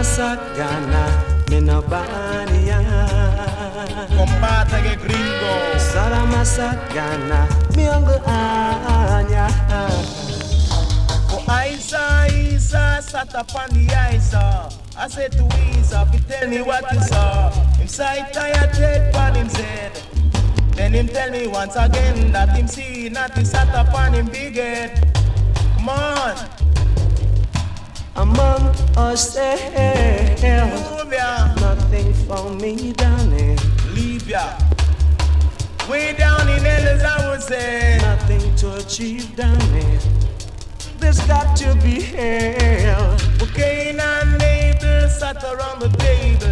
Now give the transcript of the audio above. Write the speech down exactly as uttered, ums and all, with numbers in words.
Sagana, me no bania. Combate que gringo. Sarama Sagana, me ungo anya. Oh Isa, Isa, sat up on the Isa. I said to Isa, he tell me what you saw. Him sight tired dread on him said. Then him tell me once again that him see not he sat up on him big head. Come on. Among us there, Move ya. nothing for me down there. Leave ya. Way down in hell as I would say. Nothing to achieve down there. There's got to be hell. Okay, and Abel sat around the table.